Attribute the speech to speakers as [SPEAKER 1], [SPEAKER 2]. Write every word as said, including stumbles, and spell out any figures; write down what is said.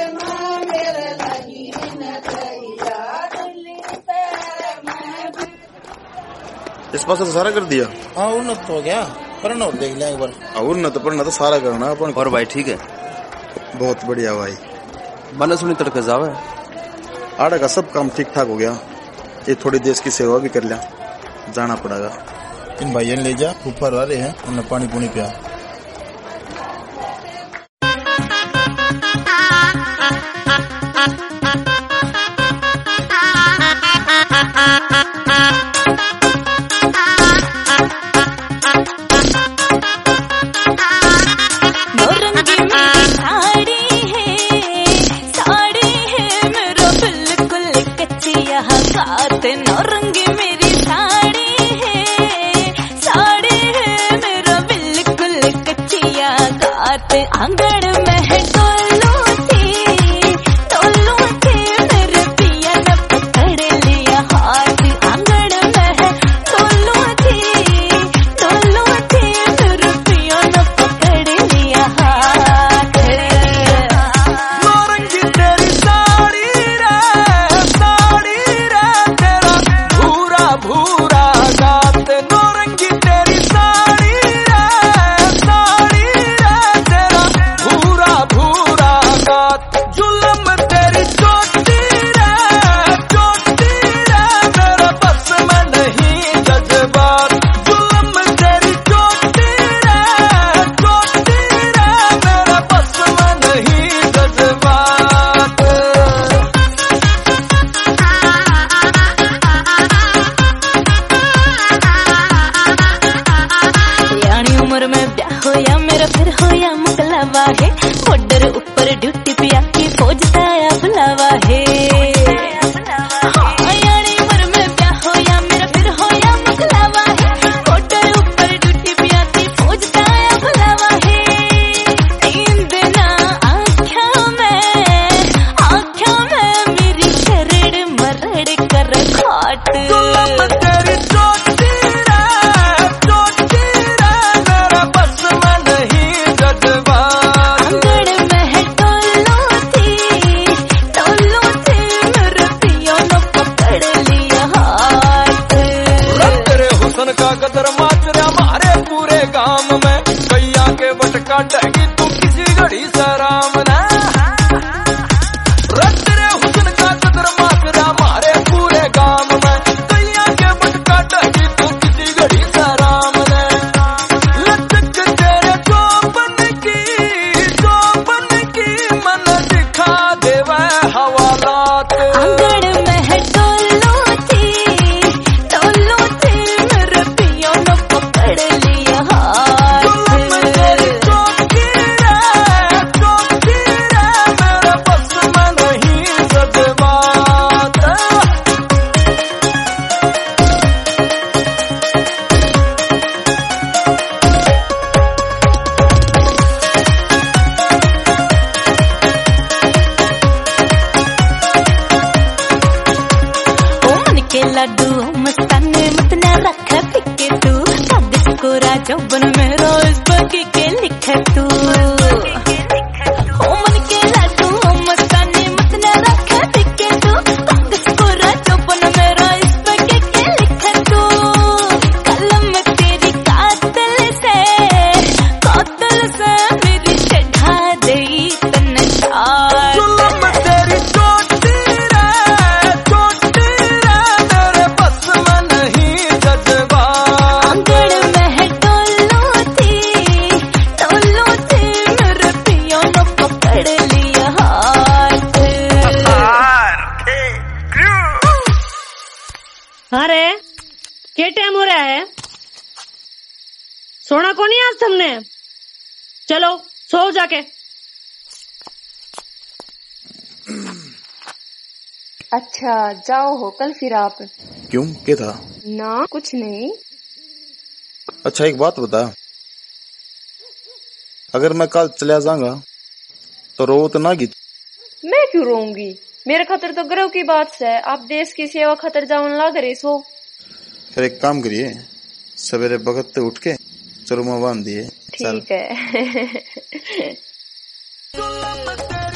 [SPEAKER 1] इस पास तो सारा कर दिया।
[SPEAKER 2] हाँ उन्नत तो हो गया, पर और देख लिया एक बार।
[SPEAKER 1] उन्नत पर तो सारा करना अपन।
[SPEAKER 3] और भाई ठीक है,
[SPEAKER 1] बहुत बढ़िया भाई।
[SPEAKER 3] बना सुनी तड़के जावे
[SPEAKER 1] आड़ा का सब काम ठीक ठाक हो गया। ये थोड़ी देश की सेवा भी कर लिया, जाना पड़ेगा।
[SPEAKER 2] इन भाइयों ले जा, ऊपर वाले हैं, उन्हें पानी पुनी पिया।
[SPEAKER 4] नौरंगी मेरी साड़ी है, साड़ी है मेरा बिल्कुल कच्चिया गात। आंगन में है टोलू थी, टोलू थी मेरे पिया ने पकड़ लिया हाथ। आंगन में है टोलू थी, टोलू थी मेरे पिया ने पकड़ लिया हाथ।
[SPEAKER 5] नौरंगी तेरी साड़ी रे, साड़ी रे तेरा भूरा भूरा गात। नौरंगी तेरी साड़ी रे, साड़ी रे तेरा भूरा भूरा गात। जुल्म तेरी चोटी रे, चोटी रे मेरा बस में नहीं जज्बात। जुल्म तेरी चोटी रे, चोटी रे मेरा बस में नहीं जज्बात।
[SPEAKER 4] यानी उम्र में ब्याह होया मेरा फिर होया मुकलावा है। बॉर्डर ऊपर ड्यूटी पे आके फौज ताया बुलावा है। हाँ, यानी उम्र में ब्याह होया मेरा फिर होया मुकलावा है। बॉर्डर ऊपर ड्यूटी पे आके फौज ताया बुलावा है। तीन दिन आँखों में, आँखों में मेरी शरड़ मरड़ कर खाट।
[SPEAKER 5] जुल्म तेरी चोटी रे, चोटी रे मेरा बस में नहीं जज्बात।
[SPEAKER 4] आंगन में है टोलू थी, टोलू थी मेरे पिया ने पकड़ लिया हाथ।
[SPEAKER 5] रब तेरे हुस्न का कदर माचरा मारे पूरे गांव में। कैया के बटका डगी तू किसी घड़ी सराम ना। रब तेरे हुस्न का कदर माचरा मारे पूरे गांव में। कैया के बटका डगी तू किसी घड़ी सराम ना। लचक तेरे चौपन की, चौपन की मन दिखा देवे हवालात।
[SPEAKER 4] आंगन में है टोलू थी, टोलू थी मेरे पिया ने पकड़ लिया हाथ।
[SPEAKER 5] जुल्म तेरी चौकी रे, चौकी रे मेरे बस में नहीं जज्बात।
[SPEAKER 4] ओ मन के लड्डू मस्ताने मत न रख फिक्के तू। कागज को राजौबन में रोज बगी के लिख तू। ओ मन के लड्डू मस्ताने मत न रख फिक्के तू। कागज को राजौबन में रोज बगी के लिख तू। कलम तेरी कातिल से, कातिल से मेरी चढ़ा दई तन चार।
[SPEAKER 5] जुल्म तेरी चोटी रे, चोटी रे मेरे बस में नहीं जज्बात।
[SPEAKER 4] आंगन में है टोलू थी, टोलू थी मेरे पिया ने पकड़ लिया हाथ।
[SPEAKER 6] अरे क्या टाइम हो रहा है? सोना को नहीं आज तुमने? चलो सो जाके।
[SPEAKER 7] अच्छा जाओ हो कल फिर आप।
[SPEAKER 1] क्यों, क्या था?
[SPEAKER 7] ना कुछ नहीं।
[SPEAKER 1] अच्छा एक बात बता, अगर मैं कल चला जाऊंगा तो रो तो ना गीत?
[SPEAKER 7] मैं क्यों रोऊंगी? मेरे खातर तो गर्व की बात है। आप देश की सेवा खातर जावन लाग रहे सो।
[SPEAKER 1] फिर एक काम करिए, सवेरे बगत उठ के चरुमा बांध दिए।
[SPEAKER 7] ठीक है।